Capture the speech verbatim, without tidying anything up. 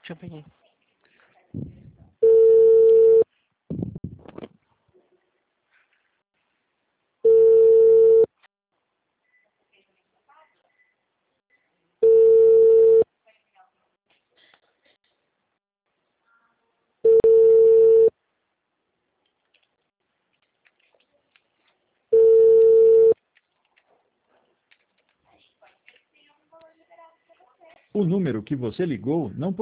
Deixa eu pegar. O número que você ligou não